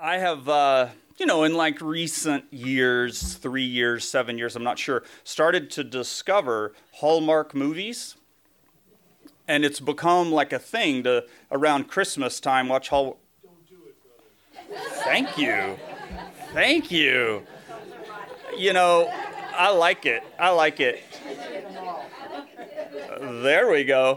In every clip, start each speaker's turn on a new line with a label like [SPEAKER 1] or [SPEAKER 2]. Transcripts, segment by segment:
[SPEAKER 1] I have, in like recent years, 3 years, 7 years, I'm not sure, started to discover Hallmark movies. And it's become like a thing to, around Christmas time, watch Hallmark.
[SPEAKER 2] Don't do it, brother.
[SPEAKER 1] Thank you. Thank you. I like it. I like it. There we go.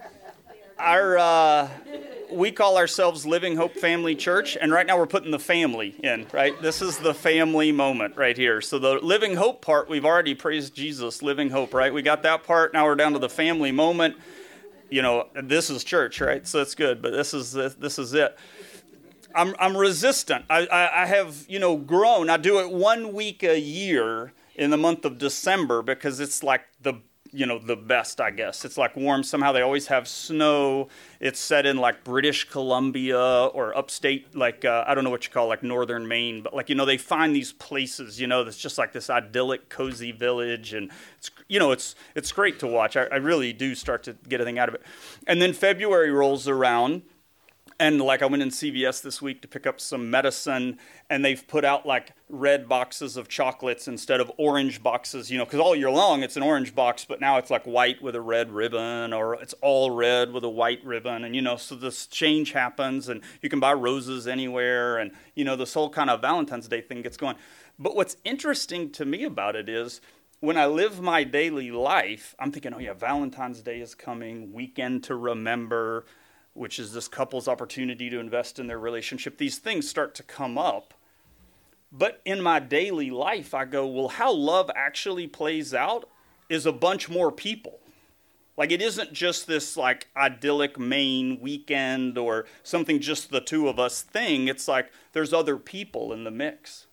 [SPEAKER 1] We call ourselves Living Hope Family Church, and right now we're putting the family in, right? This is the family moment right here. So the Living Hope part, we've already praised Jesus, Living Hope, right? We got that part. Now we're down to the family moment. This is church, right? So it's good, but this is it. I'm resistant. I have, grown. I do it 1 week a year in the month of December because it's like the best, I guess. It's like warm. Somehow they always have snow. It's set in like British Columbia or upstate, like, I don't know what you call like northern Maine, but like, they find these places, that's just like this idyllic, cozy village. And it's great to watch. I really do start to get a thing out of it. And then February rolls around. And like I went in CVS this week to pick up some medicine, and they've put out like red boxes of chocolates instead of orange boxes, because all year long it's an orange box, but now it's like white with a red ribbon, or it's all red with a white ribbon. And, so this change happens, and you can buy roses anywhere, and, this whole kind of Valentine's Day thing gets going. But what's interesting to me about it is when I live my daily life, I'm thinking, oh yeah, Valentine's Day is coming, weekend to remember, which is this couple's opportunity to invest in their relationship. These things start to come up. But in my daily life, I go, well, how love actually plays out is a bunch more people. Like, it isn't just this, like, idyllic Maine weekend or something just the two of us thing. It's like there's other people in the mix.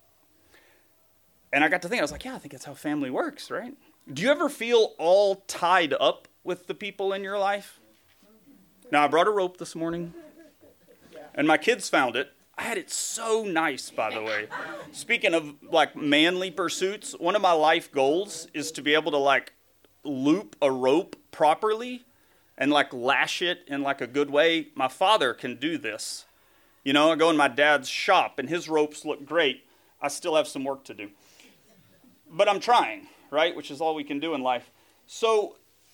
[SPEAKER 1] And I got to think, I was like, yeah, I think that's how family works, right? Do you ever feel all tied up with the people in your life? Now, I brought a rope this morning, and my kids found it. I had it so nice, by the way. Speaking of, like, manly pursuits, one of my life goals is to be able to, like, loop a rope properly and, like, lash it in, like, a good way. My father can do this. I go in my dad's shop, and his ropes look great. I still have some work to do. But I'm trying, right, which is all we can do in life. So,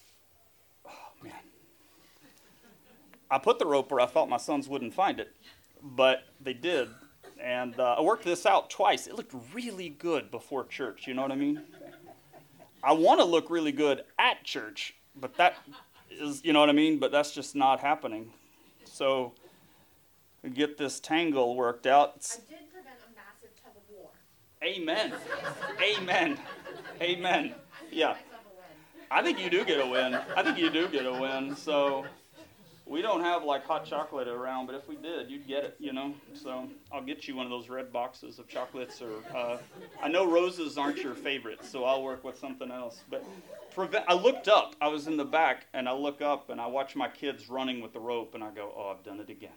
[SPEAKER 1] I put the rope where I thought my sons wouldn't find it, but they did. And I worked this out twice. It looked really good before church, you know what I mean? I want to look really good at church, but that is, you know what I mean? But that's just not happening. So get this tangle worked out.
[SPEAKER 3] I did prevent a massive tug of war.
[SPEAKER 1] Amen. Amen. Amen. Yeah. I think you do get a win. So we don't have like hot chocolate around, but if we did, you'd get it, So I'll get you one of those red boxes of chocolates, or I know roses aren't your favorite, so I'll work with something else. But I looked up. I was in the back, and I look up, and I watch my kids running with the rope, and I go, oh, I've done it again.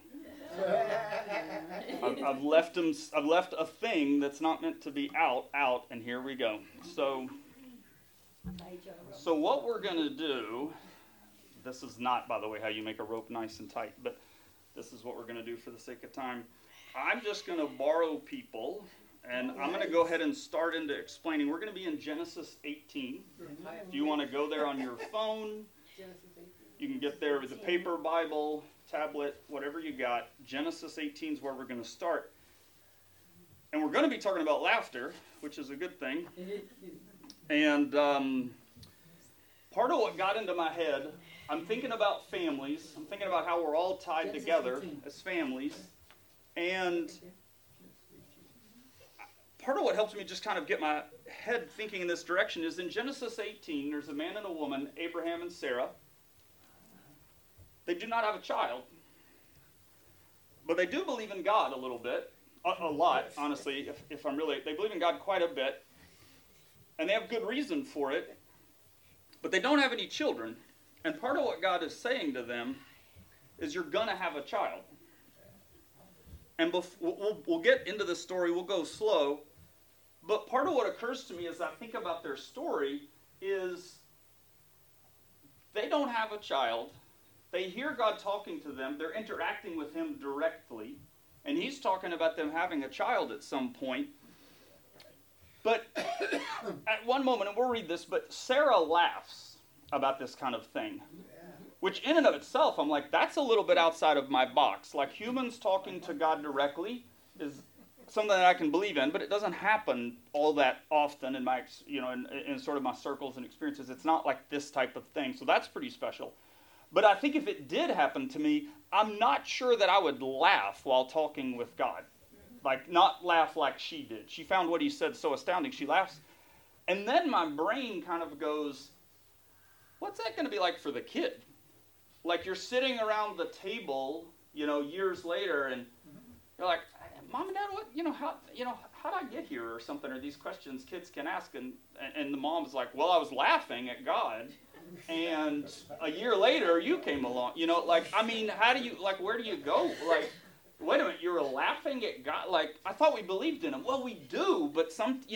[SPEAKER 1] I've left a thing that's not meant to be out, and here we go. So what we're going to do, this is not, by the way, how you make a rope nice and tight, but this is what we're going to do for the sake of time. I'm just going to borrow people, and I'm going to go ahead and start into explaining. We're going to be in Genesis 18. If you want to go there on your phone, you can get there with a paper Bible, tablet, whatever you got. Genesis 18 is where we're going to start. And we're going to be talking about laughter, which is a good thing. And part of what got into my head, I'm thinking about families. I'm thinking about how we're all tied together as families. And part of what helps me just kind of get my head thinking in this direction is in Genesis 18, there's a man and a woman, Abraham and Sarah. They do not have a child. But they do believe in God a little bit. A lot, honestly, if I'm really... They believe in God quite a bit. And they have good reason for it. But they don't have any children. And part of what God is saying to them is you're going to have a child. And we'll get into this story. We'll go slow. But part of what occurs to me as I think about their story is they don't have a child. They hear God talking to them. They're interacting with him directly. And And he's talking about them having a child at some point. But at one moment, and we'll read this, but Sarah laughs about this kind of thing. Which in and of itself, I'm like, that's a little bit outside of my box. Like humans talking to God directly is something that I can believe in, but it doesn't happen all that often in my, in sort of my circles and experiences. It's not like this type of thing. So that's pretty special. But I think if it did happen to me, I'm not sure that I would laugh while talking with God. Like, not laugh like she did. She found what he said so astounding, she laughs. And then my brain kind of goes, what's that going to be like for the kid? Like, you're sitting around the table, years later, and you're like, Mom and Dad, how did I get here, or something, or these questions kids can ask, and the mom's like, well, I was laughing at God, and a year later, you came along, how do you, where do you go, wait a minute, you were laughing at God, I thought we believed in him. Well, we do, but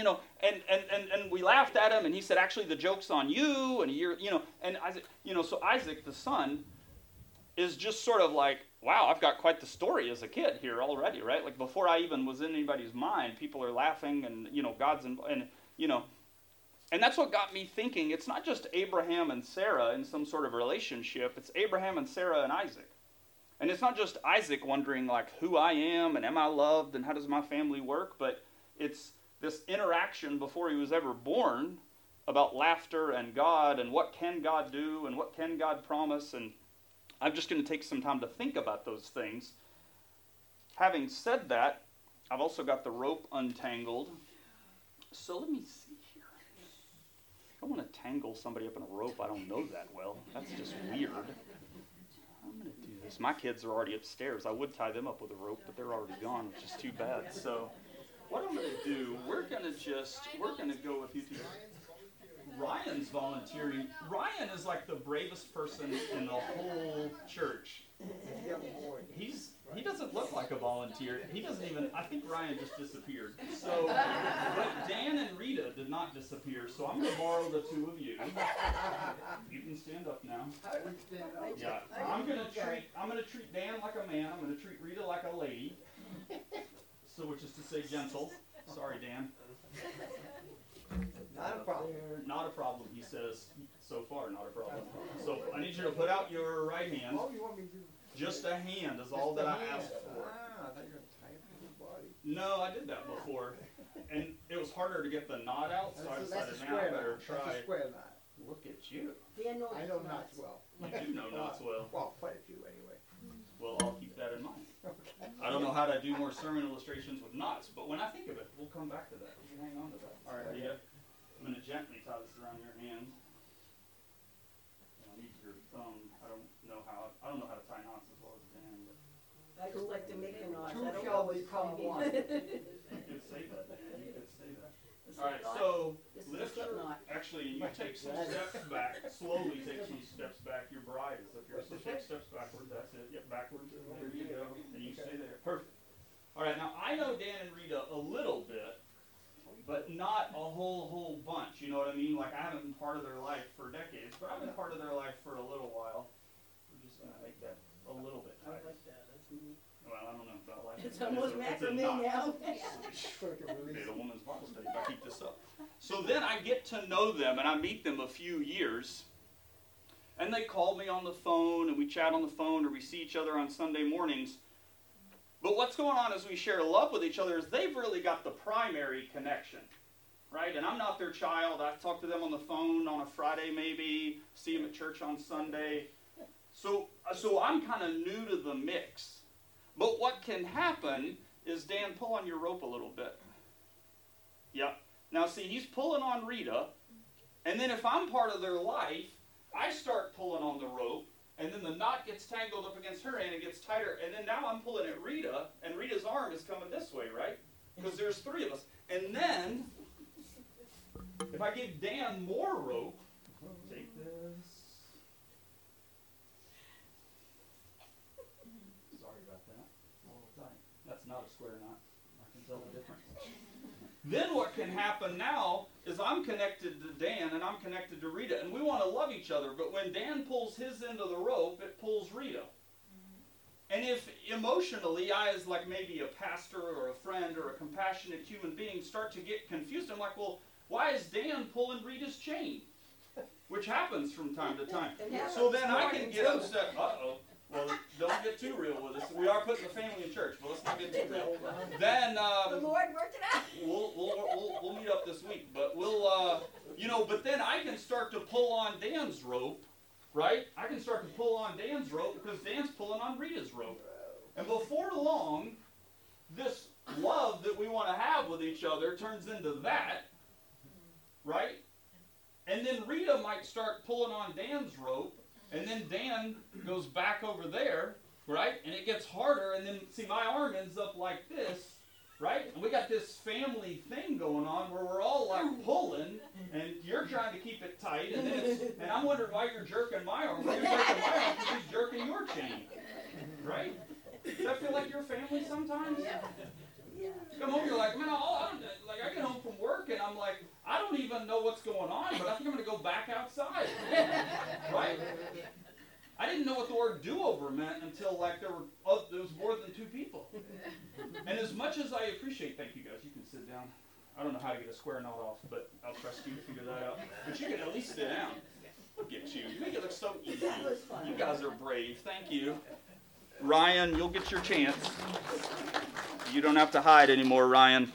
[SPEAKER 1] and we laughed at him, and he said, actually, the joke's on you, and and Isaac, so Isaac, the son, is just sort of like, wow, I've got quite the story as a kid here already, right? Like, before I even was in anybody's mind, people are laughing, and, God's, and that's what got me thinking, it's not just Abraham and Sarah in some sort of relationship, it's Abraham and Sarah and Isaac. And it's not just Isaac wondering, who I am, and am I loved, and how does my family work, but it's this interaction before he was ever born about laughter and God, and what can God do, and what can God promise, and I'm just going to take some time to think about those things. Having said that, I've also got the rope untangled. So let me see here. I don't want to tangle somebody up in a rope I don't know that well. That's just weird. I'm going to do this. My kids are already upstairs. I would tie them up with a rope, but they're already gone, which is too bad. So what I'm going to do, we're going to go with you two. Ryan's volunteering. Ryan is like the bravest person in the whole church. He doesn't look like a volunteer. He doesn't even, I think Ryan just disappeared. So, but Dan and Rita did not disappear, so I'm going to borrow the two of you. You can stand up now. Yeah, I'm going to treat Dan like a man. I'm going to treat Rita like a lady. So, which is to say gentle. Sorry, Dan.
[SPEAKER 4] Not a problem.
[SPEAKER 1] Not a problem, he says. So far, not a problem. So I need you to put out your right hand.
[SPEAKER 4] Oh, you want me to?
[SPEAKER 1] Just a hand is all that I asked for.
[SPEAKER 4] Ah, I thought you were going to tie it to your body.
[SPEAKER 1] No, I did that before. And it was harder to get the knot out, so I decided now I better try.
[SPEAKER 4] That's a square knot.
[SPEAKER 1] Look at you.
[SPEAKER 4] I know knots well.
[SPEAKER 1] You do know knots well.
[SPEAKER 4] Well, quite a few anyway.
[SPEAKER 1] Well, I'll keep that in mind.
[SPEAKER 4] Okay.
[SPEAKER 1] I don't know how to do more sermon illustrations with knots, but when I think of it, we'll come back to that. You hang on to that. All right, yeah. I'm going to gently tie this around your hand. I need your thumb. I don't know how to tie knots as well as Dan. But
[SPEAKER 5] I just like to make the knots.
[SPEAKER 4] Two
[SPEAKER 5] I don't
[SPEAKER 4] shall
[SPEAKER 5] always
[SPEAKER 4] become
[SPEAKER 5] come
[SPEAKER 4] one.
[SPEAKER 1] you could say that, Dan. You could say that. All right, so
[SPEAKER 5] This is
[SPEAKER 1] lift
[SPEAKER 5] a
[SPEAKER 1] your,
[SPEAKER 5] knot.
[SPEAKER 1] actually, you take some steps back. Slowly take some steps back. Your bride is up here. So take steps backward. That's it. Yep, backwards. There you go. And you stay there. Perfect. All right, now I know Dan and Rita a little bit, but not a whole bunch. You know what I mean? Like, I haven't been part of their life for decades, but I've been part of their life for a little while. We're just going to make that a little bit
[SPEAKER 5] I
[SPEAKER 1] tighter.
[SPEAKER 5] like that. That's neat.
[SPEAKER 1] Well, I don't know about like
[SPEAKER 5] It's almost
[SPEAKER 1] a
[SPEAKER 5] macrame
[SPEAKER 1] knot.
[SPEAKER 5] now.
[SPEAKER 1] Okay, the woman's Bible study if I keep this up. So then I get to know them, and I meet them a few years. And they call me on the phone, and we chat on the phone, or we see each other on Sunday mornings. But what's going on as we share love with each other is they've really got the primary connection, right? And I'm not their child. I talk to them on the phone on a Friday maybe, see them at church on Sunday. So I'm kind of new to the mix. But what can happen is, Dan, pull on your rope a little bit. Yep. Now see, he's pulling on Rita, and then if I'm part of their life, I start pulling on the rope, and then the knot gets tangled up against her hand and gets tighter, and then now I'm pulling at Rita, and Rita's arm is coming this way, right? Because there's three of us. And then, if I give Dan more rope, take this. Sorry about that. A little tight. That's not a square knot. I can tell the difference. Then what can happen now is I'm connected to Dan and I'm connected to Rita, and we want to love each other, but when Dan pulls his end of the rope, it pulls Rita. And if emotionally I, as like maybe a pastor or a friend or a compassionate human being, start to get confused, I'm like, well, why is Dan pulling Rita's chain? Which happens from time to time. So then I can get upset. Uh-oh. Well, don't get too real with us. We are putting the family in church, but let's not get too real. Then
[SPEAKER 5] The Lord worked it out.
[SPEAKER 1] we'll meet up this week, but but then I can start to pull on Dan's rope, right? I can start to pull on Dan's rope because Dan's pulling on Rita's rope. And before long, this love that we want to have with each other turns into that, right? And then Rita might start pulling on Dan's rope, and then Dan goes back over there, right? And it gets harder, and then, see, my arm ends up like this, right? And we got this family thing going on where we're all like pulling, and you're trying to keep it tight, and then and I'm wondering why you're jerking my arm. Well, you're jerking my arm because he's jerking your chain, right? Does that feel like your family sometimes?
[SPEAKER 5] Yeah.
[SPEAKER 1] Come home, you're like, man, I get home from work, and I'm like, I don't even know what's going on, but I think I'm going to go back outside, right? I didn't know what the word do-over meant until there was more than two people. And as much as I appreciate, thank you guys, you can sit down. I don't know how to get a square knot off, but I'll trust you to figure that out. But you can at least sit down. Look at you. You make it look so easy. You guys are brave. Thank you. Ryan, you'll get your chance. You don't have to hide anymore, Ryan.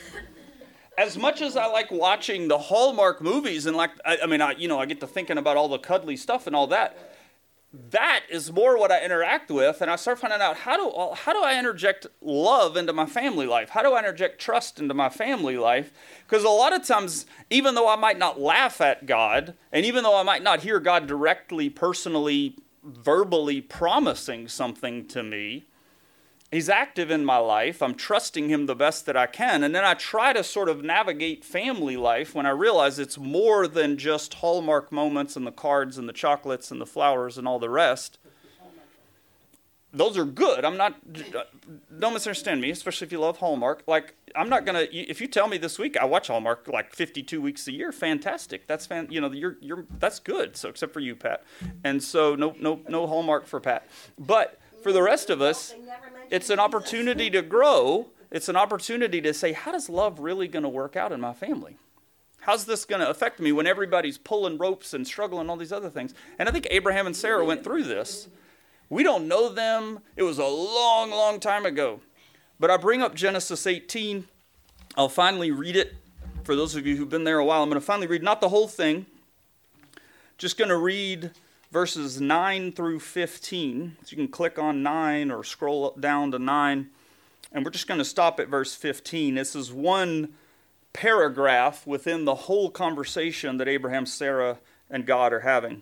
[SPEAKER 1] As much as I like watching the Hallmark movies and I get to thinking about all the cuddly stuff and all that, that is more what I interact with, and I start finding out how do I interject love into my family life? How do I interject trust into my family life? Because a lot of times, even though I might not laugh at God, and even though I might not hear God directly, personally, verbally promising something to me, He's active in my life. I'm trusting Him the best that I can. And then I try to sort of navigate family life when I realize it's more than just Hallmark moments and the cards and the chocolates and the flowers and all the rest. Those are good. Don't misunderstand me, especially if you love Hallmark. I'm not going to, if you tell me this week I watch Hallmark 52 weeks a year, fantastic. That's that's good. So except for you, Pat. And so no Hallmark for Pat. But for the rest of us, it's an opportunity to grow. It's an opportunity to say, how does love really going to work out in my family? How's this going to affect me when everybody's pulling ropes and struggling and all these other things? And I think Abraham and Sarah went through this. We don't know them. It was a long, long time ago. But I bring up Genesis 18. I'll finally read it. For those of you who've been there a while, I'm going to finally read, not the whole thing. Just going to read verses 9 through 15. So you can click on 9 or scroll down to 9. And we're just going to stop at verse 15. This is one paragraph within the whole conversation that Abraham, Sarah, and God are having.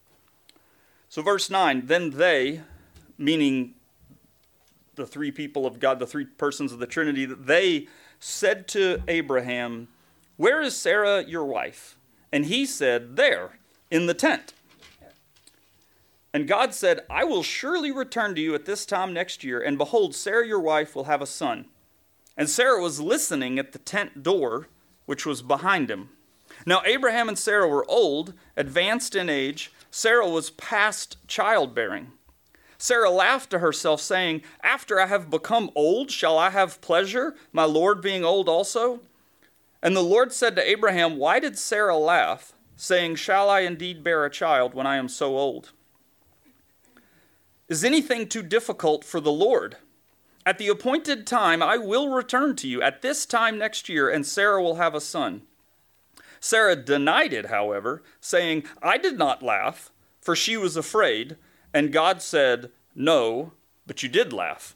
[SPEAKER 1] So verse 9, then they, meaning the three people of God, the three persons of the Trinity, they said to Abraham, where is Sarah, your wife? And he said, there, in the tent. And God said, I will surely return to you at this time next year, and behold, Sarah your wife will have a son. And Sarah was listening at the tent door, which was behind him. Now Abraham and Sarah were old, advanced in age. Sarah was past childbearing. Sarah laughed to herself, saying, after I have become old, shall I have pleasure, my Lord being old also? And the Lord said to Abraham, why did Sarah laugh, saying, shall I indeed bear a child when I am so old? Is anything too difficult for the Lord? At the appointed time, I will return to you at this time next year, and Sarah will have a son. Sarah denied it, however, saying, I did not laugh, for she was afraid. And God said, no, but you did laugh.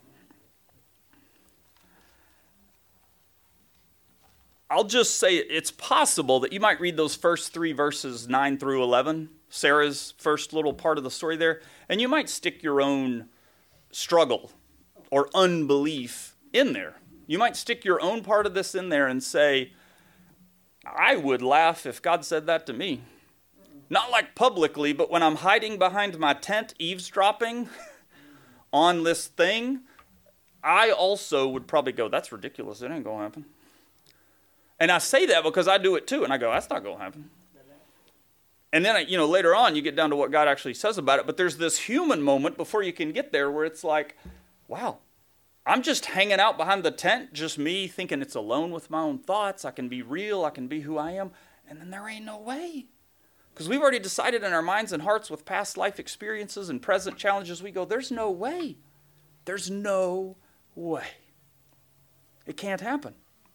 [SPEAKER 1] I'll just say it's possible that you might read those first 3 verses, 9 through 11, Sarah's first little part of the story there, and you might stick your own struggle or unbelief in there. You might stick your own part of this in there and say, I would laugh if God said that to me. Not like publicly, but when I'm hiding behind my tent eavesdropping on this thing, I also would probably go, that's ridiculous. It ain't going to happen. And I say that because I do it too. And I go, that's not going to happen. And then, later on, you get down to what God actually says about it. But there's this human moment before you can get there where it's like, wow, I'm just hanging out behind the tent, just me thinking it's alone with my own thoughts. I can be real. I can be who I am. And then there ain't no way. Because we've already decided in our minds and hearts with past life experiences and present challenges, we go, there's no way. There's no way. It can't happen.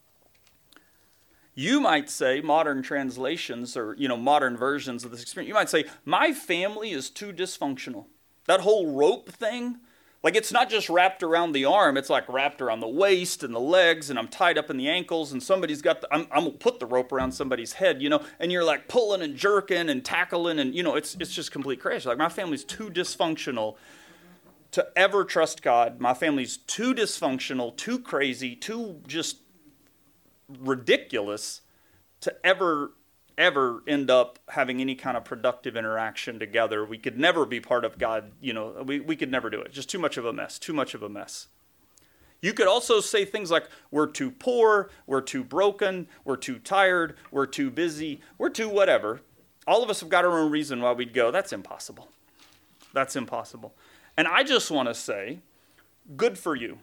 [SPEAKER 1] You might say, modern translations or, modern versions of this experience, you might say, my family is too dysfunctional. That whole rope thing, like it's not just wrapped around the arm, it's like wrapped around the waist and the legs, and I'm tied up in the ankles, and somebody's got, I'm going to put the rope around somebody's head, and you're like pulling and jerking and tackling, and, it's just complete crazy. Like my family's too dysfunctional to ever trust God. My family's too dysfunctional, too crazy, too just ridiculous to ever end up having any kind of productive interaction together. We could never be part of God. We could never do it. Just too much of a mess. You could also say things like, we're too poor, we're too broken, we're too tired, we're too busy, we're too whatever. All of us have got our own reason why we'd go, that's impossible. That's impossible. And I just want to say, good for you.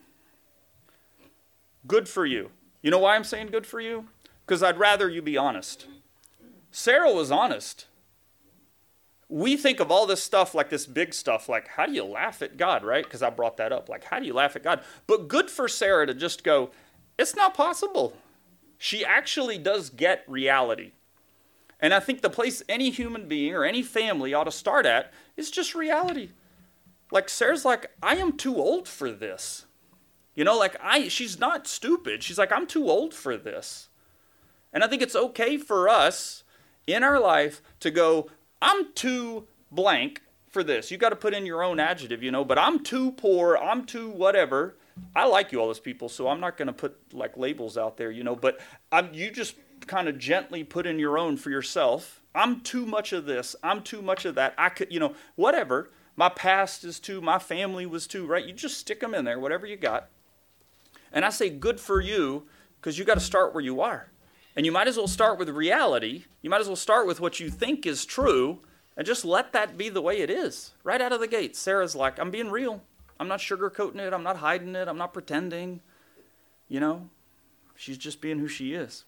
[SPEAKER 1] Good for you. You know why I'm saying good for you? Because I'd rather you be honest. Sarah was honest. We think of all this stuff like this big stuff, like how do you laugh at God, right? Because I brought that up. Like, how do you laugh at God? But good for Sarah to just go, it's not possible. She actually does get reality. And I think the place any human being or any family ought to start at is just reality. Like Sarah's like, I am too old for this. She's not stupid. She's like, I'm too old for this. And I think it's okay for us in our life to go, I'm too blank for this. You got to put in your own adjective, but I'm too poor. I'm too whatever. I like you all as people, so I'm not going to put like labels out there, but you just kind of gently put in your own for yourself. I'm too much of this. I'm too much of that. I could, whatever. My past is too, my family was too, right? You just stick them in there, whatever you got. And I say good for you because you got to start where you are. And you might as well start with reality. You might as well start with what you think is true and just let that be the way it is. Right out of the gate, Sarah's like, I'm being real. I'm not sugarcoating it. I'm not hiding it. I'm not pretending. She's just being who she is.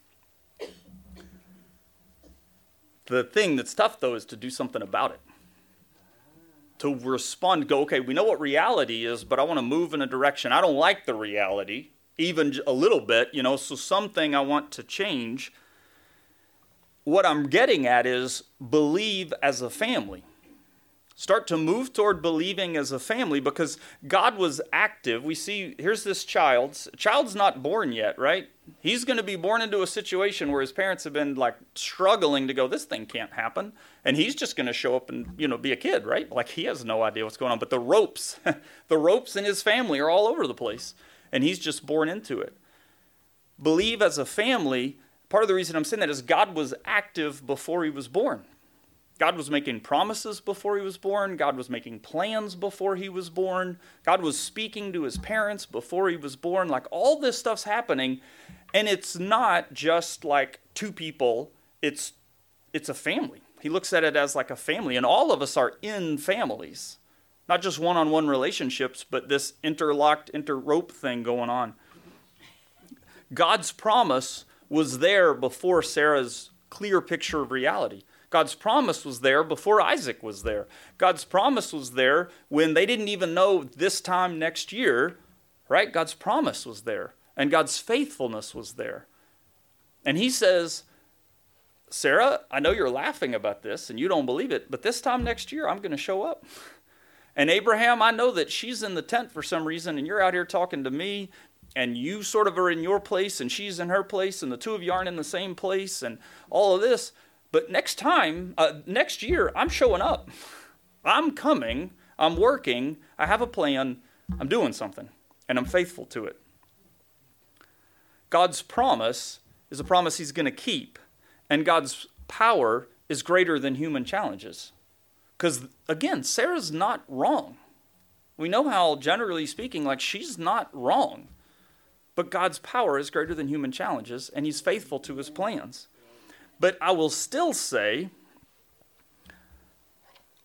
[SPEAKER 1] The thing that's tough, though, is to do something about it. To respond, go, okay, we know what reality is, but I want to move in a direction. I don't like the reality, even a little bit, so something I want to change. What I'm getting at is believe as a family. Start to move toward believing as a family because God was active. We see, here's this child's not born yet, right? He's going to be born into a situation where his parents have been like struggling to go, this thing can't happen. And he's just going to show up and, be a kid, right? Like he has no idea what's going on. But the ropes in his family are all over the place. And he's just born into it. Believe as a family, part of the reason I'm saying that is God was active before he was born. God was making promises before he was born. God was making plans before he was born. God was speaking to his parents before he was born. Like all this stuff's happening. And it's not just like two people. It's a family. He looks at it as like a family. And all of us are in families. Not just one-on-one relationships, but this interlocked, interrope thing going on. God's promise was there before Sarah's clear picture of reality. God's promise was there before Isaac was there. God's promise was there when they didn't even know this time next year, right? God's promise was there, and God's faithfulness was there. And he says, Sarah, I know you're laughing about this, and you don't believe it, but this time next year, I'm going to show up. And Abraham, I know that she's in the tent for some reason, and you're out here talking to me, and you sort of are in your place, and she's in her place, and the two of you aren't in the same place, and all of this. But next year, I'm showing up. I'm coming. I'm working. I have a plan. I'm doing something. And I'm faithful to it. God's promise is a promise he's going to keep. And God's power is greater than human challenges. Because, again, Sarah's not wrong. We know how, generally speaking, like she's not wrong. But God's power is greater than human challenges, and he's faithful to his plans. But I will still say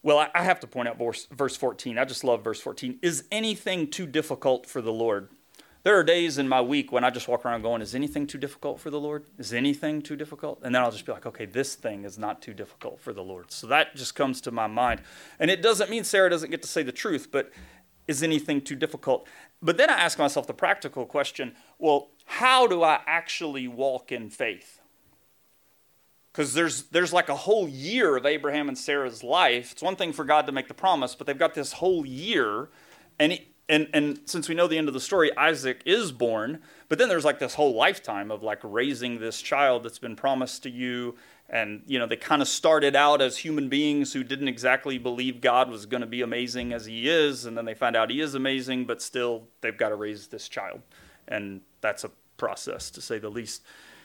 [SPEAKER 1] Well, I have to point out verse 14. I just love verse 14. Is anything too difficult for the Lord? There are days in my week when I just walk around going, is anything too difficult for the Lord? Is anything too difficult? And then I'll just be like, okay, this thing is not too difficult for the Lord. So that just comes to my mind. And it doesn't mean Sarah doesn't get to say the truth, but is anything too difficult? But then I ask myself the practical question, well, how do I actually walk in faith? Because there's like a whole year of Abraham and Sarah's life. It's one thing for God to make the promise, but they've got this whole year. And since we know the end of the story, Isaac is born. But then there's like this whole lifetime of like raising this child that's been promised to you. And, you know, they kind of started out as human beings who didn't exactly believe God was going to be amazing as he is. And then they find out he is amazing, but still they've got to raise this child. And that's a process, to say the least.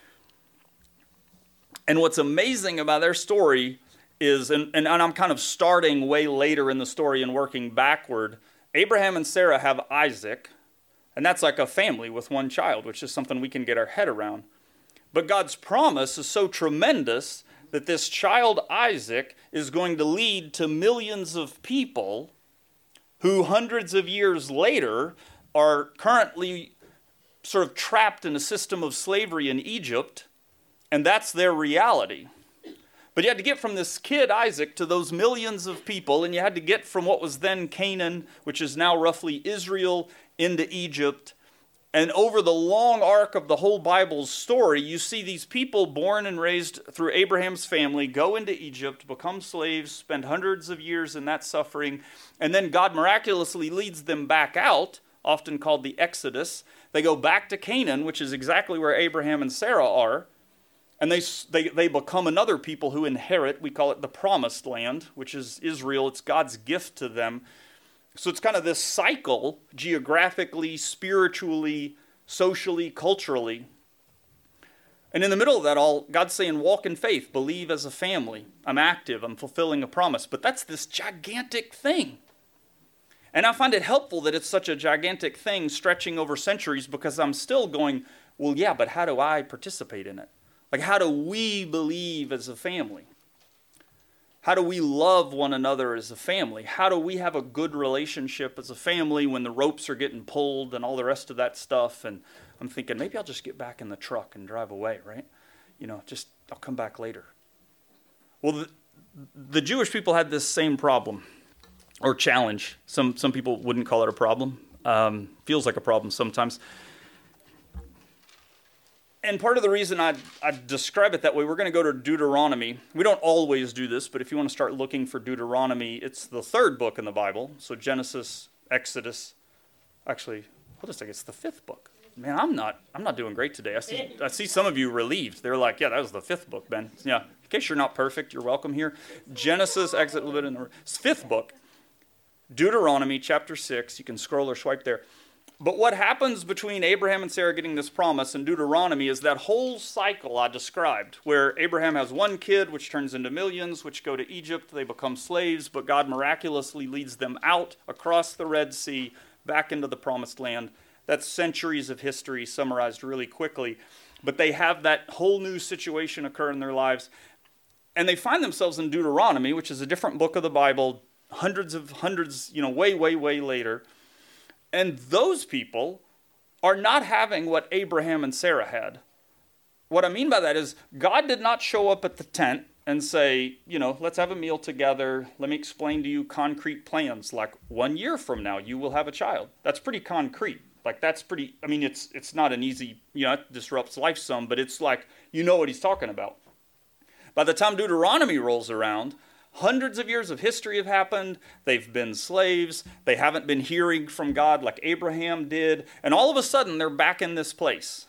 [SPEAKER 1] And what's amazing about their story is, and I'm kind of starting way later in the story and working backward, Abraham and Sarah have Isaac, and that's like a family with one child, which is something we can get our head around. But God's promise is so tremendous that this child Isaac is going to lead to millions of people who hundreds of years later are currently sort of trapped in a system of slavery in Egypt, and that's their reality. But you had to get from this kid, Isaac, to those millions of people, and you had to get from what was then Canaan, which is now roughly Israel, into Egypt. And over the long arc of the whole Bible's story, you see these people born and raised through Abraham's family go into Egypt, become slaves, spend hundreds of years in that suffering, and then God miraculously leads them back out, often called the Exodus. They go back to Canaan, which is exactly where Abraham and Sarah are. And they become another people who inherit, we call it the promised land, which is Israel. It's God's gift to them. So it's kind of this cycle, geographically, spiritually, socially, culturally. And in the middle of that all, God's saying, walk in faith, believe as a family. I'm active, I'm fulfilling a promise. But that's this gigantic thing. And I find it helpful that it's such a gigantic thing stretching over centuries, because I'm still going, well, yeah, but how do I participate in it? Like, how do we believe as a family? How do we love one another as a family? How do we have a good relationship as a family when the ropes are getting pulled and all the rest of that stuff? And I'm thinking, maybe I'll just get back in the truck and drive away, right? You know, I'll come back later. Well, the Jewish people had this same problem or challenge. Some people wouldn't call it a problem. Feels like a problem sometimes. And part of the reason I describe it that way, we're going to go to Deuteronomy. We don't always do this, but if you want to start looking for Deuteronomy, it's the third book in the Bible. So Genesis, Exodus. Actually, hold on a second, it's the fifth book. Man, I'm not doing great today. I see some of you relieved. They're like, yeah, that was the fifth book, Ben. Yeah, in case you're not perfect, you're welcome here. Genesis, Exodus, Leviticus, it's fifth book. Deuteronomy, chapter 6. You can scroll or swipe there. But what happens between Abraham and Sarah getting this promise in Deuteronomy is that whole cycle I described, where Abraham has one kid, which turns into millions, which go to Egypt. They become slaves, but God miraculously leads them out across the Red Sea, back into the promised land. That's centuries of history summarized really quickly. But they have that whole new situation occur in their lives. And they find themselves in Deuteronomy, which is a different book of the Bible, hundreds, way, way, way later. And those people are not having what Abraham and Sarah had. What I mean by that is God did not show up at the tent and say, let's have a meal together. Let me explain to you concrete plans. Like 1 year from now, you will have a child. That's pretty concrete. Like that's pretty, it's not an easy, it disrupts life some, but it's like, what he's talking about. By the time Deuteronomy rolls around, hundreds of years of history have happened. They've been slaves. They haven't been hearing from God like Abraham did. And all of a sudden, they're back in this place.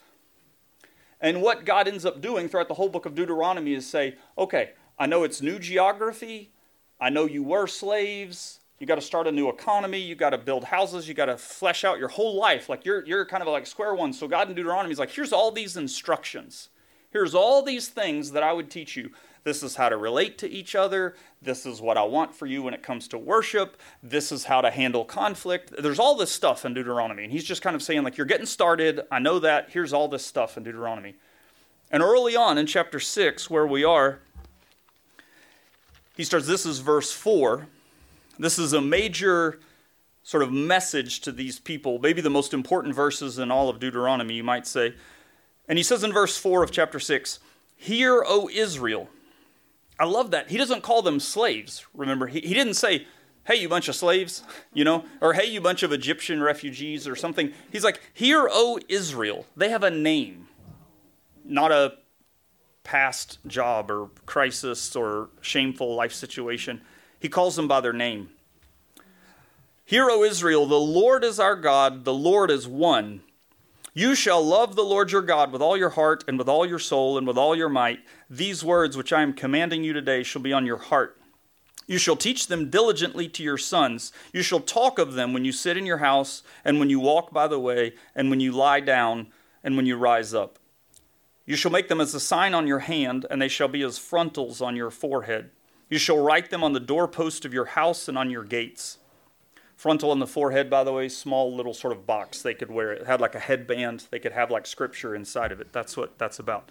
[SPEAKER 1] And what God ends up doing throughout the whole book of Deuteronomy is say, okay, I know it's new geography. I know you were slaves. You got to start a new economy. You got to build houses. You got to flesh out your whole life. Like you're kind of like square one. So God in Deuteronomy is like, here's all these instructions. Here's all these things that I would teach you. This is how to relate to each other. This is what I want for you when it comes to worship. This is how to handle conflict. There's all this stuff in Deuteronomy. And he's just kind of saying, like, you're getting started. I know that. Here's all this stuff in Deuteronomy. And early on in chapter 6, where we are, he starts, this is verse 4. This is a major sort of message to these people, maybe the most important verses in all of Deuteronomy, you might say. And he says in verse 4 of chapter 6, "Hear, O Israel." I love that. He doesn't call them slaves, remember. He didn't say, "Hey, you bunch of slaves," or "Hey, you bunch of Egyptian refugees," or something. He's like, "Hear, O Israel." They have a name, not a past job or crisis or shameful life situation. He calls them by their name. "Hear, O Israel, the Lord is our God, the Lord is one. You shall love the Lord your God with all your heart and with all your soul and with all your might. These words which I am commanding you today shall be on your heart. You shall teach them diligently to your sons. You shall talk of them when you sit in your house and when you walk by the way and when you lie down and when you rise up. You shall make them as a sign on your hand, and they shall be as frontals on your forehead. You shall write them on the doorpost of your house and on your gates." Frontal on the forehead, by the way, small little sort of box they could wear. It had like a headband. They could have like scripture inside of it. That's what that's about.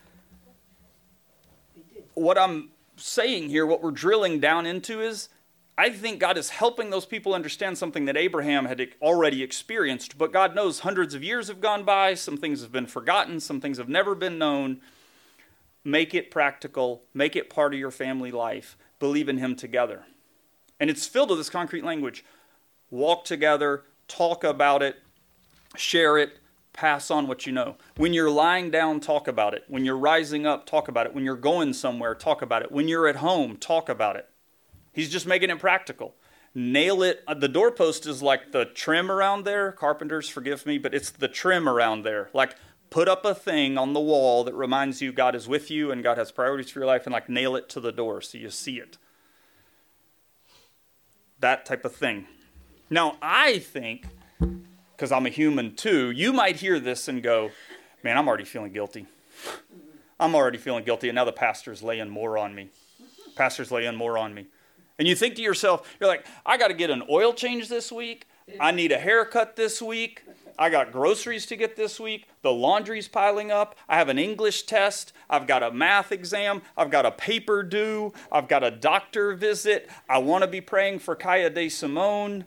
[SPEAKER 1] What I'm saying here, what we're drilling down into is, I think God is helping those people understand something that Abraham had already experienced, but God knows hundreds of years have gone by, some things have been forgotten, some things have never been known. Make it practical, make it part of your family life, believe in him together. And it's filled with this concrete language. Walk together, talk about it, share it, pass on what you know. When you're lying down, talk about it. When you're rising up, talk about it. When you're going somewhere, talk about it. When you're at home, talk about it. He's just making it practical. Nail it. The doorpost is like the trim around there. Carpenters, forgive me, but it's the trim around there. Like, put up a thing on the wall that reminds you God is with you and God has priorities for your life, and like nail it to the door so you see it. That type of thing. Now, I think, because I'm a human too, you might hear this and go, "Man, I'm already feeling guilty. I'm already feeling guilty, and now the pastor's laying more on me. Pastor's laying more on me." And you think to yourself, you're like, "I got to get an oil change this week. I need a haircut this week. I got groceries to get this week. The laundry's piling up. I have an English test. I've got a math exam. I've got a paper due. I've got a doctor visit. I want to be praying for Kaya De Simone.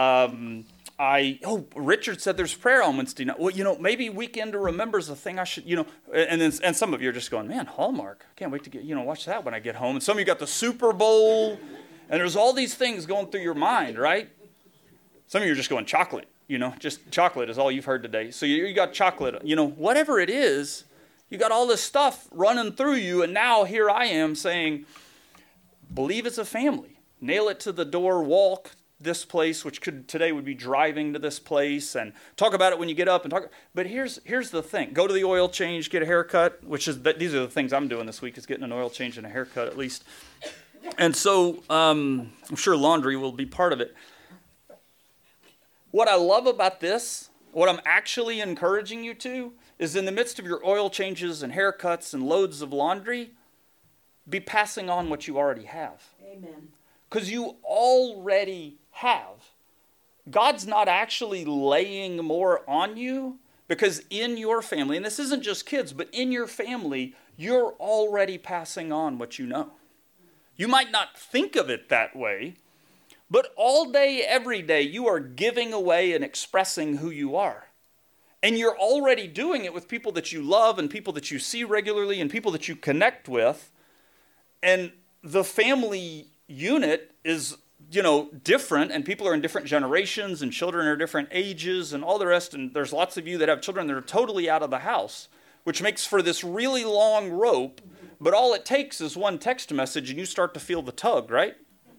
[SPEAKER 1] Richard said there's prayer on Wednesday night. Well, maybe Weekend to Remember is a thing I should, and some of you are just going, "Man, Hallmark. I can't wait to get, watch that when I get home." And some of you got the Super Bowl, and there's all these things going through your mind, right? Some of you are just going, chocolate, just chocolate is all you've heard today. So you got chocolate, whatever it is, you got all this stuff running through you, and now here I am saying, believe it's a family. Nail it to the door, walk this place, which today would be driving to this place, and talk about it when you get up and talk. But here's the thing. Go to the oil change, get a haircut, these are the things I'm doing this week, is getting an oil change and a haircut at least. And so I'm sure laundry will be part of it. What I love about this, what I'm actually encouraging you to, is in the midst of your oil changes and haircuts and loads of laundry, be passing on what you already have.
[SPEAKER 5] Amen.
[SPEAKER 1] Because you already have. God's not actually laying more on you, because in your family, and this isn't just kids, but in your family, you're already passing on what you know. You might not think of it that way, but all day, every day, you are giving away and expressing who you are. And you're already doing it with people that you love and people that you see regularly and people that you connect with. And the family unit is, different, and people are in different generations, and children are different ages and all the rest. And there's lots of you that have children that are totally out of the house, which makes for this really long rope. But all it takes is one text message and you start to feel the tug, right?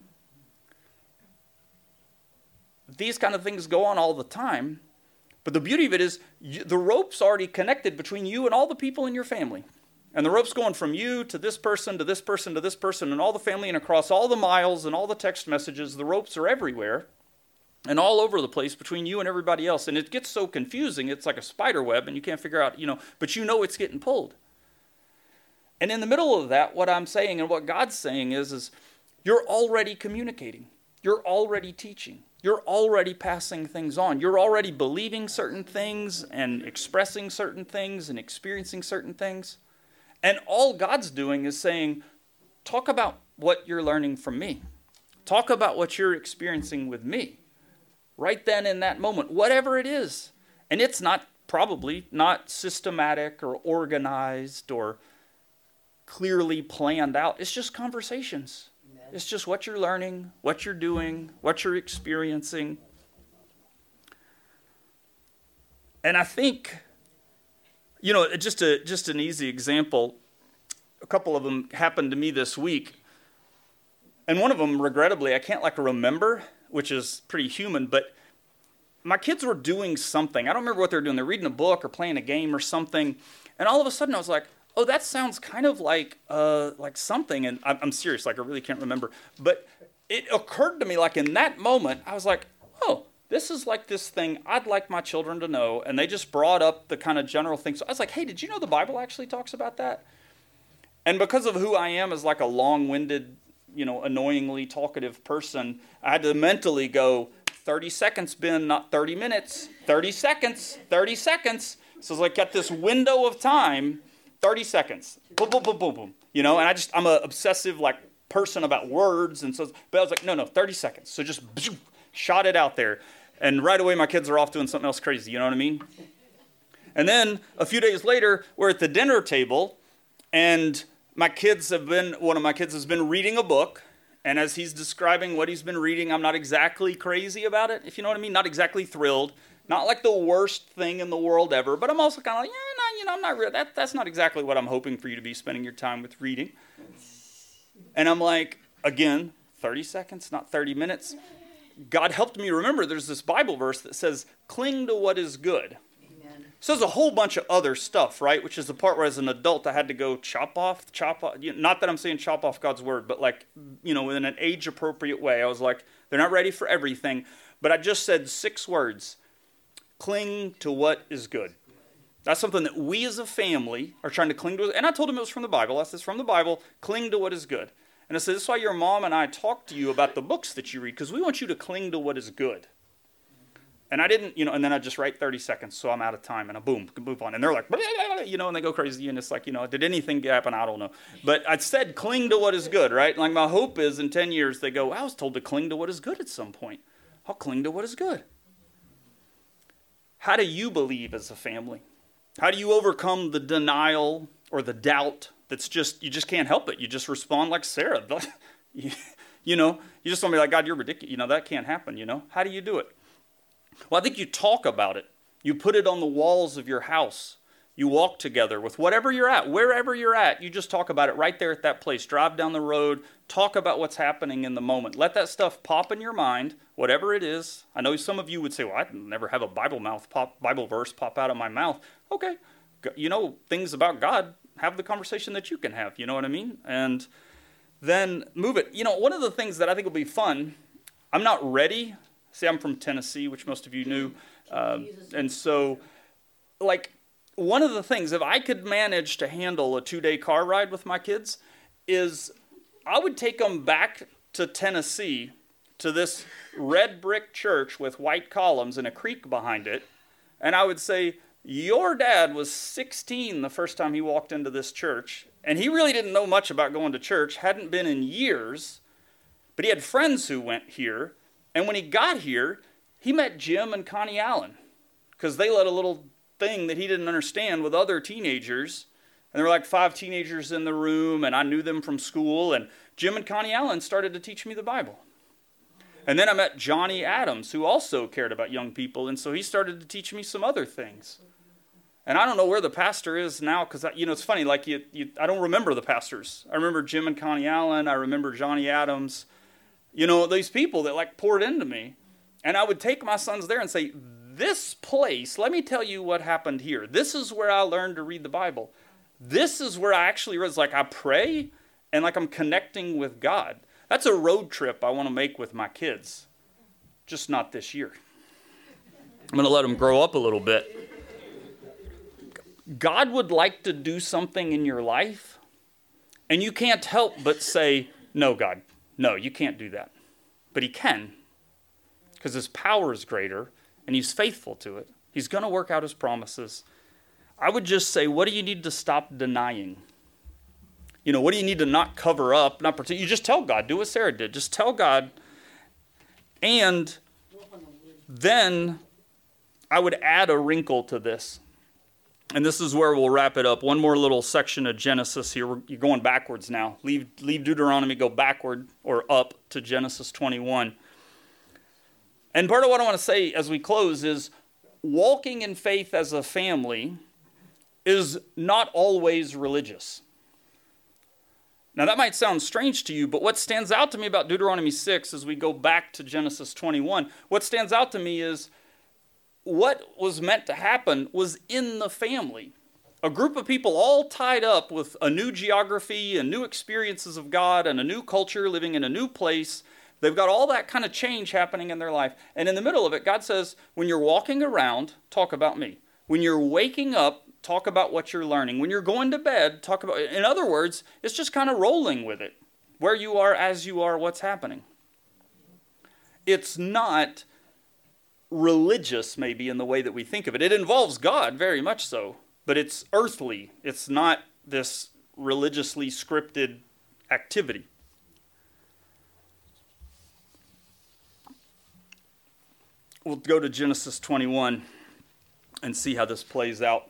[SPEAKER 1] These kind of things go on all the time. But the beauty of it is the rope's already connected between you and all the people in your family. And the rope's going from you to this person, to this person, to this person, and all the family, and across all the miles and all the text messages. The ropes are everywhere and all over the place between you and everybody else. And it gets so confusing. It's like a spider web, and you can't figure out, but it's getting pulled. And in the middle of that, what I'm saying and what God's saying is you're already communicating. You're already teaching. You're already passing things on. You're already believing certain things and expressing certain things and experiencing certain things. And all God's doing is saying, talk about what you're learning from me. Talk about what you're experiencing with me. Right then in that moment, whatever it is. And it's probably not systematic or organized or clearly planned out. It's just conversations. Amen. It's just what you're learning, what you're doing, what you're experiencing. And I think, just an easy example, a couple of them happened to me this week. And one of them, regrettably, I can't remember, which is pretty human, but my kids were doing something. I don't remember what they were doing. They're reading a book or playing a game or something. And all of a sudden I was like, oh, that sounds kind of like something. And I'm serious, I really can't remember. But it occurred to me, in that moment, I was like, oh, this is this thing I'd like my children to know. And they just brought up the kind of general thing. So I was like, hey, did you know the Bible actually talks about that? And because of who I am as a long-winded, annoyingly talkative person, I had to mentally go, 30 seconds, Ben, not 30 minutes. 30 seconds, 30 seconds. So it's got this window of time, 30 seconds. Boom, boom, boom, boom, boom. And I'm an obsessive, person about words. And so, but I was like, no, 30 seconds. So just shot it out there. And right away, my kids are off doing something else crazy. You know what I mean? And then a few days later, we're at the dinner table, and one of my kids has been reading a book, and as he's describing what he's been reading, I'm not exactly crazy about it, if you know what I mean, not exactly thrilled, not the worst thing in the world ever, but I'm also kind of I'm not real. That's not exactly what I'm hoping for you to be spending your time with reading. And I'm again, 30 seconds, not 30 minutes. God helped me remember there's this Bible verse that says, cling to what is good. So there's a whole bunch of other stuff, right? Which is the part where as an adult I had to go chop off. Not that I'm saying chop off God's word, but in an age-appropriate way. I was they're not ready for everything. But I just said 6 words. Cling to what is good. That's something that we as a family are trying to cling to. And I told him it was from the Bible. I said, it's from the Bible. Cling to what is good. And I said, this is why your mom and I talk to you about the books that you read, because we want you to cling to what is good. And I didn't, and then I just write 30 seconds, so I'm out of time, and I boom, can move on. And they're like, and they go crazy, and it's did anything happen? I don't know. But I said cling to what is good, right? My hope is in 10 years they go, I was told to cling to what is good at some point. I'll cling to what is good. How do you believe as a family? How do you overcome the denial or the doubt that's you just can't help it? You just respond like Sarah. You just want to be God, you're ridiculous. That can't happen, How do you do it? Well, I think you talk about it. You put it on the walls of your house. You walk together with whatever you're at, wherever you're at. You just talk about it right there at that place. Drive down the road. Talk about what's happening in the moment. Let that stuff pop in your mind, whatever it is. I know some of you would say, well, I'd never have a Bible verse pop out of my mouth. Okay. Things about God, have the conversation that you can have. You know what I mean? And then move it. One of the things that I think will be fun, I'm not ready. See, I'm from Tennessee, which most of you knew. And so, one of the things, if I could manage to handle a 2-day car ride with my kids, is I would take them back to Tennessee to this red brick church with white columns and a creek behind it. And I would say, your dad was 16 the first time he walked into this church. And he really didn't know much about going to church, hadn't been in years. But he had friends who went here. And when he got here, he met Jim and Connie Allen because they led a little thing that he didn't understand with other teenagers. And there were 5 teenagers in the room, and I knew them from school. And Jim and Connie Allen started to teach me the Bible. And then I met Johnny Adams, who also cared about young people. And so he started to teach me some other things. And I don't know where the pastor is now because, it's funny, I don't remember the pastors. I remember Jim and Connie Allen. I remember Johnny Adams. These people that poured into me. And I would take my sons there and say, this place, let me tell you what happened here. This is where I learned to read the Bible. This is where I actually was I pray and I'm connecting with God. That's a road trip I want to make with my kids. Just not this year. I'm going to let them grow up a little bit. God would like to do something in your life, and you can't help but say, no, God. No, you can't do that. But he can, because his power is greater, and he's faithful to it. He's going to work out his promises. I would just say, what do you need to stop denying? What do you need to not cover up, not pretend? You just tell God. Do what Sarah did. Just tell God. And then I would add a wrinkle to this. And this is where we'll wrap it up. One more little section of Genesis here. You're going backwards now. Leave Deuteronomy, go backward or up to Genesis 21. And part of what I want to say as we close is walking in faith as a family is not always religious. Now that might sound strange to you, but what stands out to me about Deuteronomy 6 as we go back to Genesis 21, what stands out to me is what was meant to happen was in the family. A group of people all tied up with a new geography and new experiences of God and a new culture, living in a new place. They've got all that kind of change happening in their life. And in the middle of it, God says, when you're walking around, talk about me. When you're waking up, talk about what you're learning. When you're going to bed, talk about, in other words, it's just kind of rolling with it. Where you are, as you are, what's happening. It's not religious, maybe, in the way that we think of it. It involves God, very much so, but it's earthly. It's not this religiously scripted activity. We'll go to Genesis 21 and see how this plays out.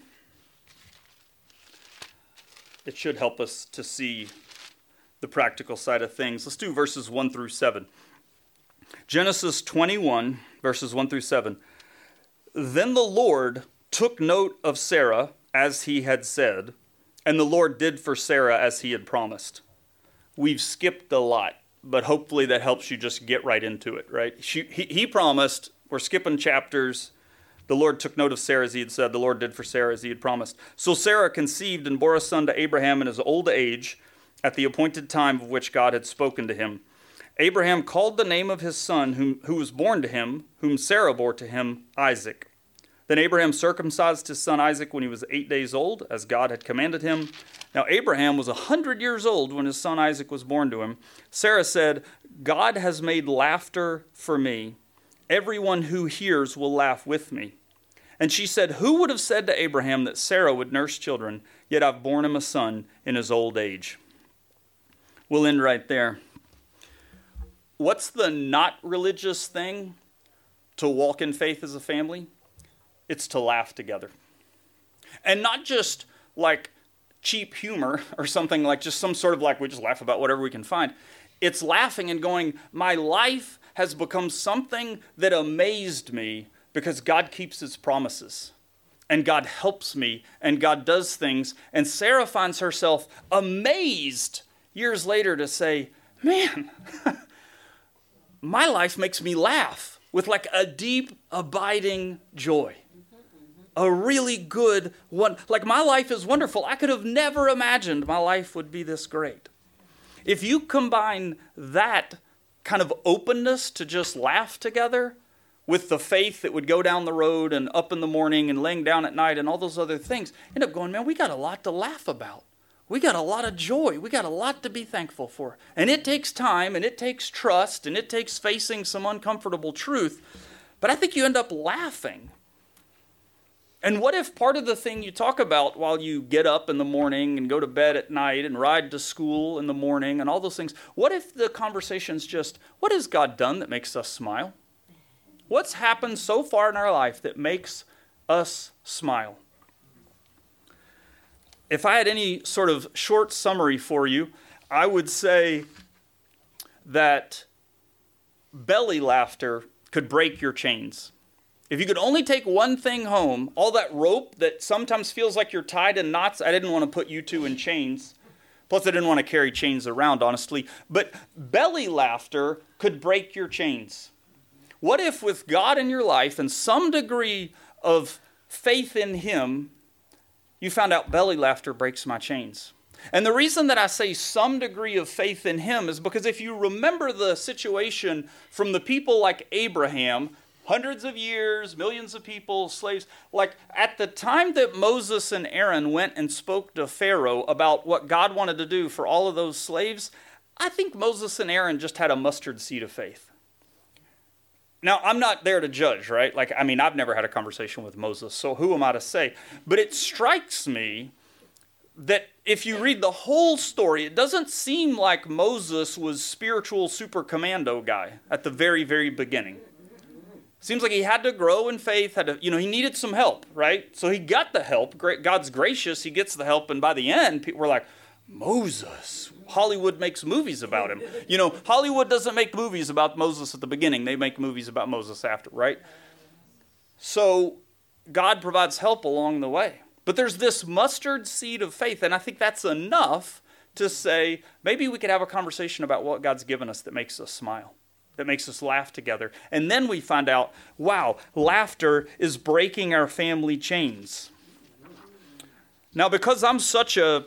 [SPEAKER 1] It should help us to see the practical side of things. Let's do verses 1 through 7. Genesis 21, verses 1 through 7. Then the Lord took note of Sarah as he had said, and the Lord did for Sarah as he had promised. We've skipped a lot, but hopefully that helps you just get right into it, right? He promised, we're skipping chapters. The Lord took note of Sarah as he had said, the Lord did for Sarah as he had promised. So Sarah conceived and bore a son to Abraham in his old age, at the appointed time of which God had spoken to him. Abraham called the name of his son who was born to him, whom Sarah bore to him, Isaac. Then Abraham circumcised his son Isaac when he was 8 days old, as God had commanded him. Now Abraham was 100 years old when his son Isaac was born to him. Sarah said, God has made laughter for me. Everyone who hears will laugh with me. And she said, who would have said to Abraham that Sarah would nurse children, yet I've borne him a son in his old age. We'll end right there. What's the not religious thing to walk in faith as a family? It's to laugh together. And not just like cheap humor or something like just some sort of like we just laugh about whatever we can find. It's laughing and going, my life has become something that amazed me because God keeps his promises. And God helps me and God does things. And Sarah finds herself amazed years later to say, man, my life makes me laugh with like a deep, abiding joy. A really good one. Like my life is wonderful. I could have never imagined my life would be this great. If you combine that kind of openness to just laugh together with the faith that would go down the road and up in the morning and laying down at night and all those other things, you end up going, man, we got a lot to laugh about. We got a lot of joy. We got a lot to be thankful for. And it takes time and it takes trust and it takes facing some uncomfortable truth. But I think you end up laughing. And what if part of the thing you talk about while you get up in the morning and go to bed at night and ride to school in the morning and all those things, what if the conversation's just, what has God done that makes us smile? What's happened so far in our life that makes us smile? If I had any sort of short summary for you, I would say that belly laughter could break your chains. If you could only take one thing home, all that rope that sometimes feels like you're tied in knots, I didn't want to put you two in chains. Plus, I didn't want to carry chains around, honestly. But belly laughter could break your chains. What if with God in your life and some degree of faith in him, you found out belly laughter breaks my chains? And the reason that I say some degree of faith in him is because if you remember the situation from the people like Abraham, hundreds of years, millions of people, slaves, like at the time that Moses and Aaron went and spoke to Pharaoh about what God wanted to do for all of those slaves, I think Moses and Aaron just had a mustard seed of faith. Now, I'm not there to judge, right? I've never had a conversation with Moses, so who am I to say? But it strikes me that if you read the whole story, it doesn't seem like Moses was spiritual super commando guy at the very, very beginning. Seems like he had to grow in faith, he needed some help, right? So he got the help. God's gracious, he gets the help, and by the end, people were like, Moses. Hollywood makes movies about him. Hollywood doesn't make movies about Moses at the beginning. They make movies about Moses after, right? So God provides help along the way. But there's this mustard seed of faith, and I think that's enough to say, maybe we could have a conversation about what God's given us that makes us smile, that makes us laugh together. And then we find out, wow, laughter is breaking our family chains. Now, because I'm such a,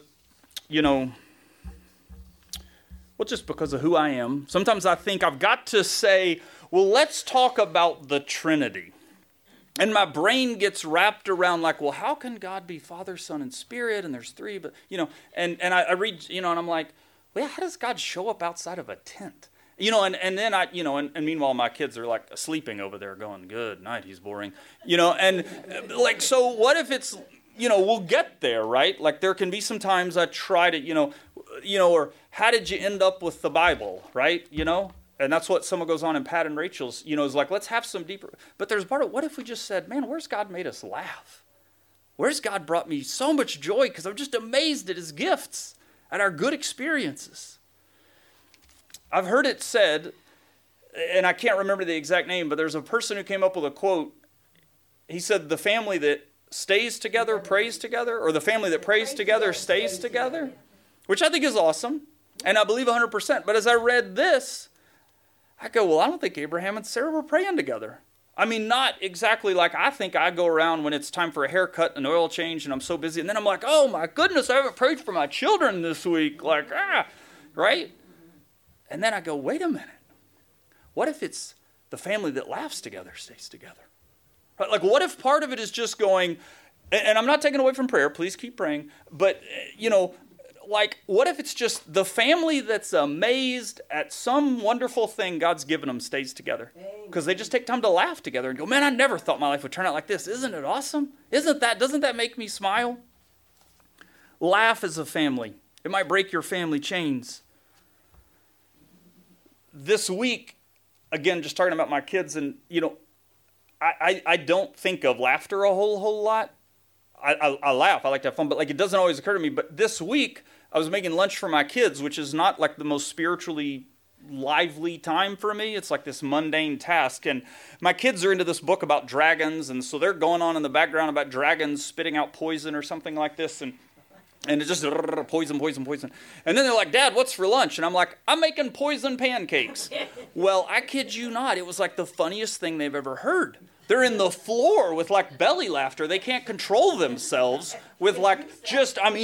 [SPEAKER 1] just because of who I am, sometimes I think I've got to say, well, let's talk about the Trinity. And my brain gets wrapped around like, well, how can God be Father, Son, and Spirit? And there's three, but, and I read, and I'm like, well, yeah, how does God show up outside of a tent? And then and meanwhile, my kids are like sleeping over there going, good night, he's boring. And like, so what if it's, we'll get there, right? Like there can be some times I try to, or how did you end up with the Bible, right? And that's what someone goes on in Pat and Rachel's, is like, let's have some deeper. But there's part of, what if we just said, man, where's God made us laugh? Where's God brought me so much joy? Because I'm just amazed at his gifts, at our good experiences. I've heard it said, and I can't remember the exact name, but there's a person who came up with a quote. He said, the family that stays together prays together, or the family that prays together stays together, which I think is awesome. And I believe 100%. But as I read this, I go, well, I don't think Abraham and Sarah were praying together. I mean, not exactly like I think I go around when it's time for a haircut and an oil change and I'm so busy. And then I'm like, oh my goodness, I haven't prayed for my children this week. Like, right? And then I go, wait a minute. What if it's the family that laughs together stays together? Right? Like, what if part of it is just going, and I'm not taking away from prayer, please keep praying, but, like, what if it's just the family that's amazed at some wonderful thing God's given them stays together? Because they just take time to laugh together and go, man, I never thought my life would turn out like this. Isn't it awesome? Doesn't that make me smile? Laugh as a family. It might break your family chains. This week, again, just talking about my kids, and, I don't think of laughter a whole lot. I laugh. I like to have fun, but like it doesn't always occur to me. But this week, I was making lunch for my kids, which is not like the most spiritually lively time for me. It's like this mundane task. And my kids are into this book about dragons, and so they're going on in the background about dragons spitting out poison or something like this, and it's just poison. And then they're like, Dad, what's for lunch? And I'm like, I'm making poison pancakes. Well, I kid you not. It was like the funniest thing they've ever heard. They're in the floor with like belly laughter. They can't control themselves with like just like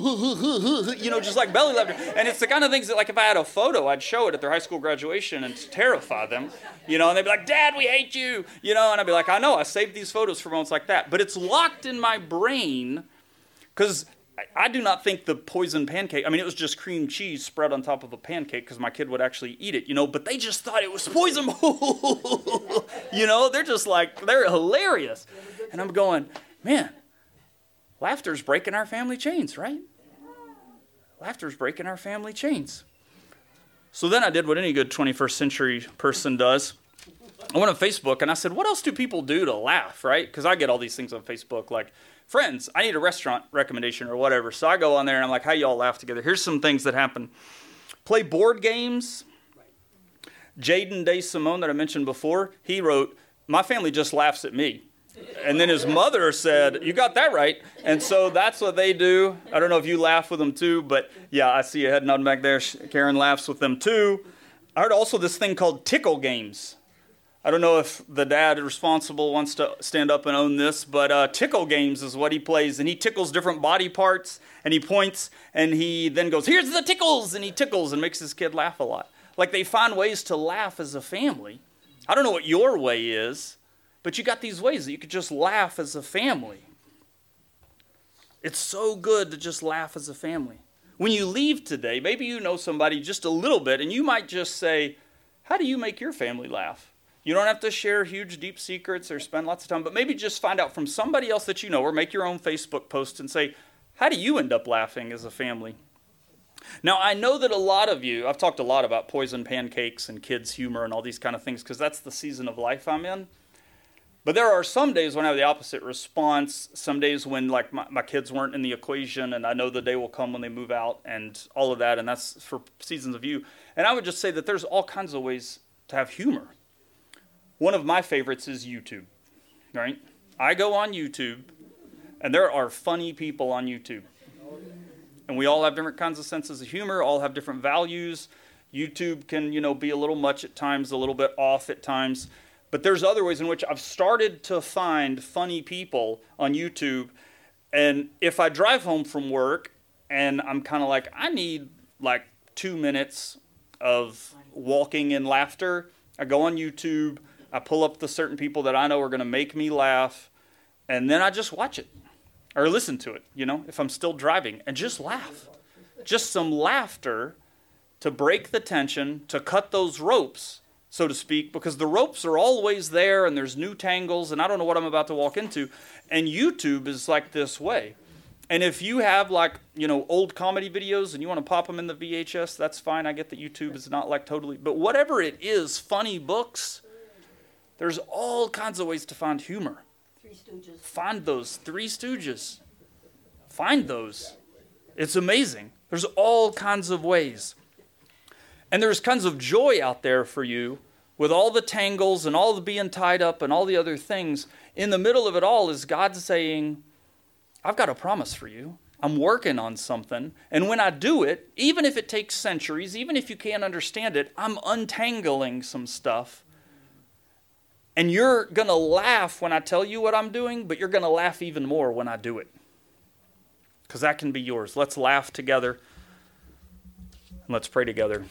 [SPEAKER 1] belly laughter. And it's the kind of things that like if I had a photo, I'd show it at their high school graduation and terrify them, and they'd be like, Dad, we hate you, and I'd be like, I know, I saved these photos for moments like that. But it's locked in my brain because I do not think the poison pancake, it was just cream cheese spread on top of a pancake because my kid would actually eat it, but they just thought it was poison. They're just like, they're hilarious. And I'm going, man, laughter's breaking our family chains, right? Laughter's breaking our family chains. So then I did what any good 21st century person does. I went on Facebook and I said, what else do people do to laugh, right? Because I get all these things on Facebook like, friends, I need a restaurant recommendation or whatever. So I go on there and I'm like, how y'all laugh together? Here's some things that happen. Play board games. Jaden Day Simone that I mentioned before, he wrote, my family just laughs at me. And then his mother said, you got that right. And so that's what they do. I don't know if you laugh with them too, but yeah, I see a head nodding back there. Karen laughs with them too. I heard also this thing called tickle games. I don't know if the dad responsible wants to stand up and own this, but tickle games is what he plays. And he tickles different body parts, and he points, and he then goes, here's the tickles, and he tickles and makes his kid laugh a lot. Like they find ways to laugh as a family. I don't know what your way is, but you got these ways that you could just laugh as a family. It's so good to just laugh as a family. When you leave today, maybe you know somebody just a little bit, and you might just say, how do you make your family laugh? You don't have to share huge, deep secrets or spend lots of time, but maybe just find out from somebody else that you know, or make your own Facebook post and say, How do you end up laughing as a family? Now, I know that a lot of you, I've talked a lot about poison pancakes and kids' humor and all these kind of things because that's the season of life I'm in. But there are some days when I have the opposite response, some days when like my kids weren't in the equation and I know the day will come when they move out and all of that, and that's for seasons of you. And I would just say that there's all kinds of ways to have humor. One of my favorites is YouTube, right? I go on YouTube and there are funny people on YouTube. And we all have different kinds of senses of humor, all have different values. YouTube can, be a little much at times, a little bit off at times. But there's other ways in which I've started to find funny people on YouTube. And if I drive home from work and I'm kind of like, I need like 2 minutes of walking in laughter, I go on YouTube, I pull up the certain people that I know are going to make me laugh, and then I just watch it. Or listen to it, if I'm still driving, and just laugh. Just some laughter to break the tension, to cut those ropes, so to speak, because the ropes are always there and there's new tangles and I don't know what I'm about to walk into. And YouTube is like this way. And if you have old comedy videos and you want to pop them in the VHS, that's fine. I get that YouTube is not like totally, but whatever it is, funny books, there's all kinds of ways to find humor.
[SPEAKER 5] Three Stooges.
[SPEAKER 1] Find those Three Stooges. Find those. It's amazing. There's all kinds of ways. And there's kinds of joy out there for you with all the tangles and all the being tied up and all the other things. In the middle of it all is God saying, I've got a promise for you. I'm working on something. And when I do it, even if it takes centuries, even if you can't understand it, I'm untangling some stuff. And you're going to laugh when I tell you what I'm doing, but you're going to laugh even more when I do it. Because that can be yours. Let's laugh together. And let's pray together.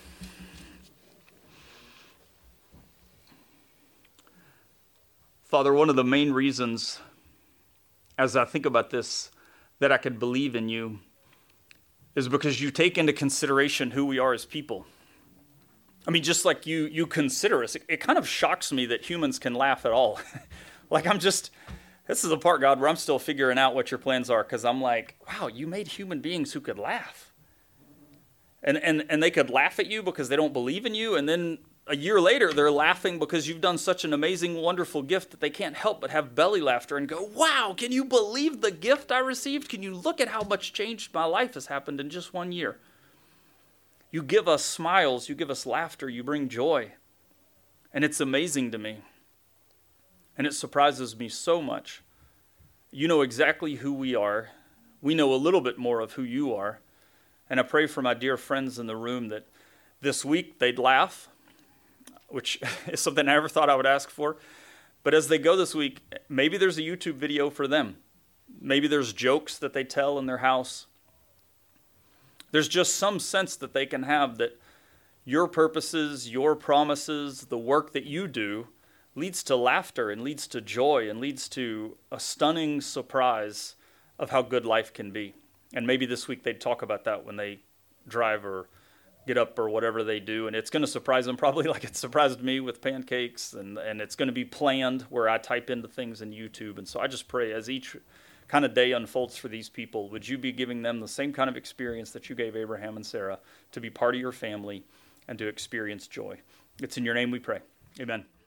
[SPEAKER 1] Father, one of the main reasons, as I think about this, that I could believe in you is because you take into consideration who we are as people. I mean, just like you consider us. It kind of shocks me that humans can laugh at all. This is the part, God, where I'm still figuring out what your plans are, because I'm like, wow, you made human beings who could laugh. And they could laugh at you because they don't believe in you, and then a year later, they're laughing because you've done such an amazing, wonderful gift that they can't help but have belly laughter and go, wow, can you believe the gift I received? Can you look at how much change my life has happened in just 1 year? You give us smiles, you give us laughter, you bring joy. And it's amazing to me. And it surprises me so much. You know exactly who we are. We know a little bit more of who you are. And I pray for my dear friends in the room that this week they'd laugh, which is something I never thought I would ask for. But as they go this week, maybe there's a YouTube video for them. Maybe there's jokes that they tell in their house. There's just some sense that they can have that your purposes, your promises, the work that you do leads to laughter and leads to joy and leads to a stunning surprise of how good life can be. And maybe this week they'd talk about that when they drive or get up or whatever they do. And it's going to surprise them probably like it surprised me with pancakes. And it's going to be planned where I type into things in YouTube. And so I just pray as each kind of day unfolds for these people, would you be giving them the same kind of experience that you gave Abraham and Sarah to be part of your family and to experience joy. It's in your name we pray. Amen.